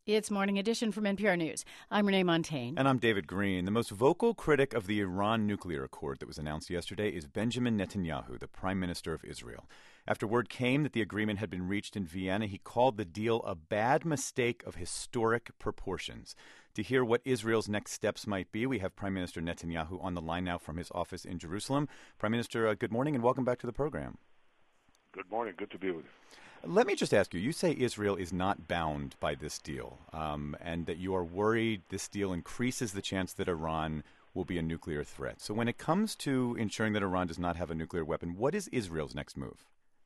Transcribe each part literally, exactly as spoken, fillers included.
It's Morning Edition from N P R News. I'm Renee Montagne. And I'm David Green. The most vocal critic of the Iran nuclear accord that was announced yesterday is Benjamin Netanyahu, the Prime Minister of Israel. After word came that the agreement had been reached in Vienna, he called the deal a bad mistake of historic proportions. To hear what Israel's next steps might be, we have Prime Minister Netanyahu on the line now from his office in Jerusalem. Prime Minister, uh, good morning and welcome back to the program. Good morning. Good to be with you. Let me just ask you, you say Israel is not bound by this deal um, and that you are worried this deal increases the chance that Iran will be a nuclear threat. So when it comes to ensuring that Iran does not have a nuclear weapon, what is Israel's next move?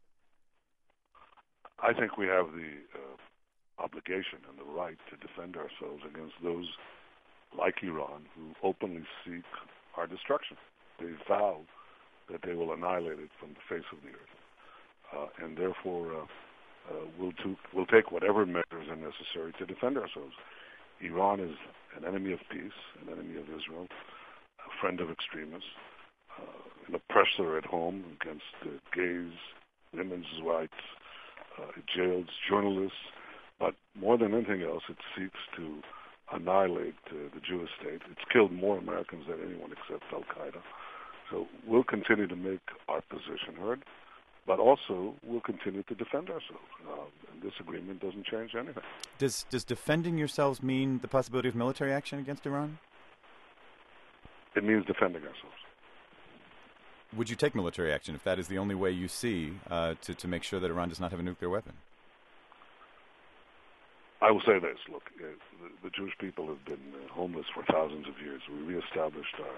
I think we have the uh, obligation and the right to defend ourselves against those like Iran who openly seek our destruction. They vow that they will annihilate it from the face of the earth. Uh, and therefore, uh, uh, we'll, to, we'll take whatever measures are necessary to defend ourselves. Iran is an enemy of peace, an enemy of Israel, a friend of extremists, uh, an oppressor at home against uh, gays, women's rights, uh, it jails journalists. But more than anything else, it seeks to annihilate uh, the Jewish state. It's killed more Americans than anyone except Al-Qaeda. So we'll continue to make our position heard. But also, we'll continue to defend ourselves. Uh, and this agreement doesn't change anything. Does does defending yourselves mean the possibility of military action against Iran? It means defending ourselves. Would you take military action if that is the only way you see uh, to, to make sure that Iran does not have a nuclear weapon? I will say this. Look, uh, the, the Jewish people have been uh, homeless for thousands of years. We reestablished our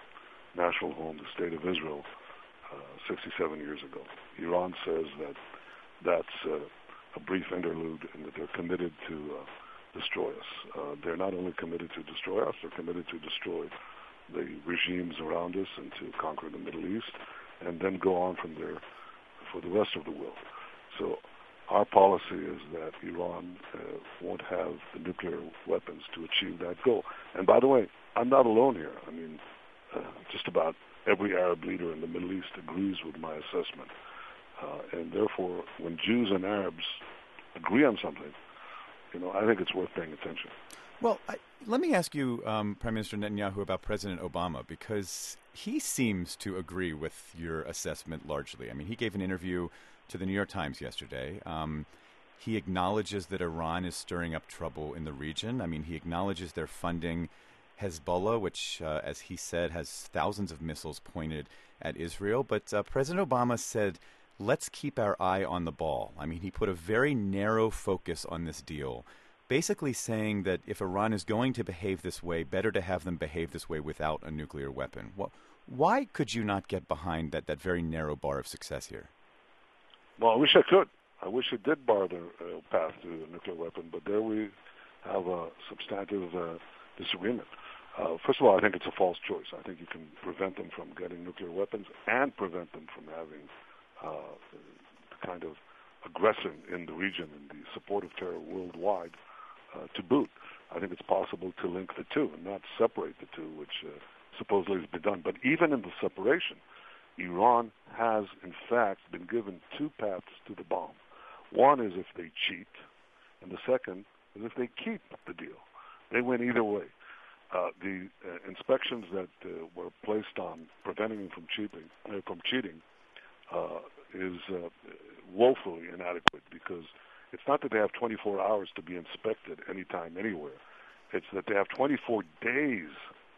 uh, national home, the State of Israel, Uh, sixty-seven years ago. Iran says that that's uh, a brief interlude and that they're committed to uh, destroy us. Uh, they're not only committed to destroy us, they're committed to destroy the regimes around us and to conquer the Middle East and then go on from there for the rest of the world. So our policy is that Iran uh, won't have the nuclear weapons to achieve that goal. And by the way, I'm not alone here. I mean, uh, just about every Arab leader in the Middle East agrees with my assessment. Uh, and therefore, when Jews and Arabs agree on something, you know, I think it's worth paying attention. Well, I, let me ask you, um, Prime Minister Netanyahu, about President Obama, because he seems to agree with your assessment largely. I mean, he gave an interview to the New York Times yesterday. Um, he acknowledges that Iran is stirring up trouble in the region. I mean, he acknowledges their funding Hezbollah, which, uh, as he said, has thousands of missiles pointed at Israel. But uh, President Obama said, let's keep our eye on the ball. I mean, he put a very narrow focus on this deal, basically saying that if Iran is going to behave this way, better to have them behave this way without a nuclear weapon. Well, why could you not get behind that, that very narrow bar of success here? Well, I wish I could. I wish it did bar the uh, path to a nuclear weapon, but there we have a substantive uh, disagreement. Uh, first of all, I think it's a false choice. I think you can prevent them from getting nuclear weapons and prevent them from having uh, the kind of aggression in the region and the support of terror worldwide uh, to boot. I think it's possible to link the two and not separate the two, which uh, supposedly has been done. But even in the separation, Iran has, in fact, been given two paths to the bomb. One is if they cheat, and the second is if they keep the deal. They win either way. Uh, the uh, inspections that uh, were placed on preventing them from cheating, uh, from cheating uh, is uh, woefully inadequate because it's not that they have twenty-four hours to be inspected anytime, anywhere. It's that they have twenty-four days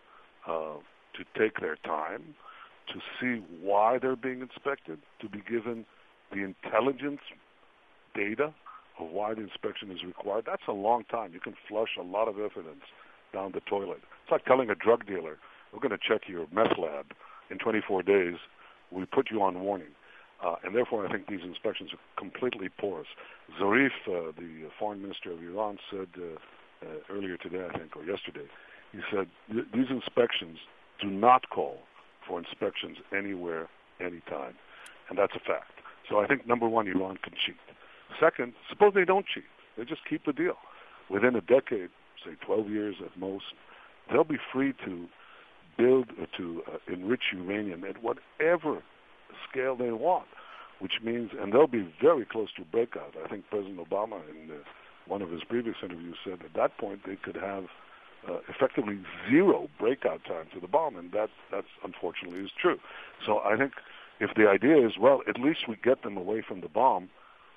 uh, to take their time, to see why they're being inspected, to be given the intelligence data of why the inspection is required. That's a long time. You can flush a lot of evidence down the toilet. It's like telling a drug dealer, we're going to check your meth lab in twenty-four days. We put you on warning. Uh, and therefore, I think these inspections are completely porous. Zarif, uh, the foreign minister of Iran, said uh, uh, earlier today, I think, or yesterday, he said, these inspections do not call for inspections anywhere, anytime. And that's a fact. So I think, number one, Iran can cheat. Second, suppose they don't cheat. They just keep the deal. Within a decade, say twelve years at most, they'll be free to build, uh, to uh, enrich uranium at whatever scale they want, which means, and they'll be very close to breakout. I think President Obama in uh, one of his previous interviews said at that point they could have uh, effectively zero breakout time to the bomb, and that that's unfortunately is true. So I think if the idea is, well, at least we get them away from the bomb,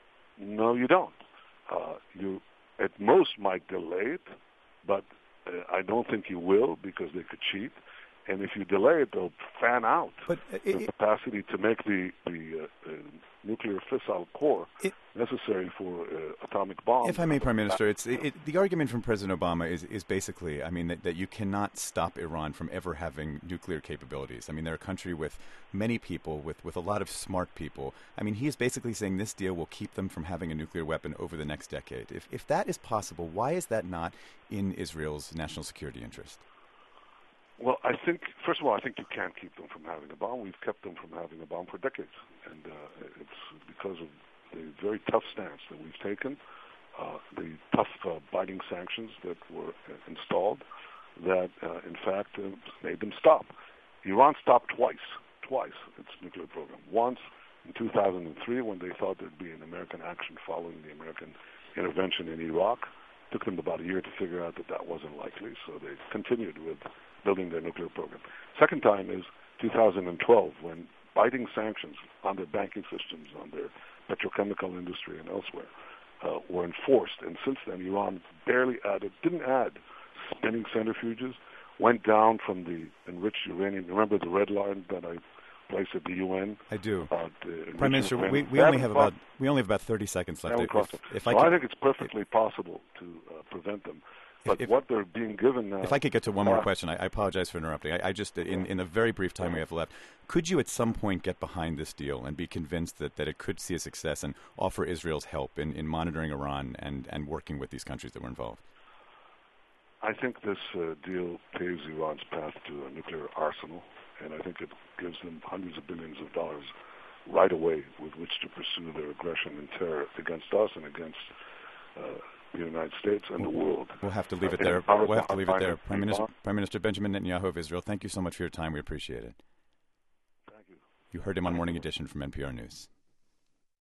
no, you don't. Uh, you at most might delay it, but uh, I don't think you will because they could cheat. And if you delay it, they'll fan out but it, the capacity to make the, the uh, uh, nuclear fissile core it, necessary for uh, atomic bombs. If I may, Prime Minister, it's it, it, the argument from President Obama is, is basically, I mean, that, that you cannot stop Iran from ever having nuclear capabilities. I mean, they're a country with many people, with, with a lot of smart people. I mean, he is basically saying this deal will keep them from having a nuclear weapon over the next decade. If, if that is possible, why is that not in Israel's national security interest? Well, I think, first of all, I think you can't keep them from having a bomb. We've kept them from having a bomb for decades. And uh, it's because of the very tough stance that we've taken, uh, the tough uh, biting sanctions that were uh, installed, that, uh, in fact, uh, made them stop. Iran stopped twice, twice its nuclear program. Once in two thousand three when they thought there'd be an American action following the American intervention in Iraq. It took them about a year to figure out that that wasn't likely, so they continued with building their nuclear program. Second time is two thousand twelve, when biting sanctions on their banking systems, on their petrochemical industry and elsewhere, uh, were enforced. And since then, Iran barely added, didn't add spinning centrifuges, went down from the enriched uranium. Remember the red line that I placed at the U N? I do. Uh, Prime Minister, we, we only have about we only have about thirty seconds left. If, if, if so I, could, I think it's perfectly if, possible to uh, prevent them. But if, what they're being given now... If I could get to one more uh, question, I, I apologize for interrupting. I, I just, in, in the very brief time we have left, could you at some point get behind this deal and be convinced that, that it could see a success and offer Israel's help in, in monitoring Iran and, and working with these countries that were involved? I think this uh, deal paves Iran's path to a nuclear arsenal, and I think it gives them hundreds of billions of dollars right away with which to pursue their aggression and terror against us and against... Uh, the United States and the world. We'll have to leave it there. We'll have to leave it there. Prime Minister, Prime Minister Benjamin Netanyahu of Israel, thank you so much for your time. We appreciate it. Thank you. You heard him on Morning Edition from N P R News.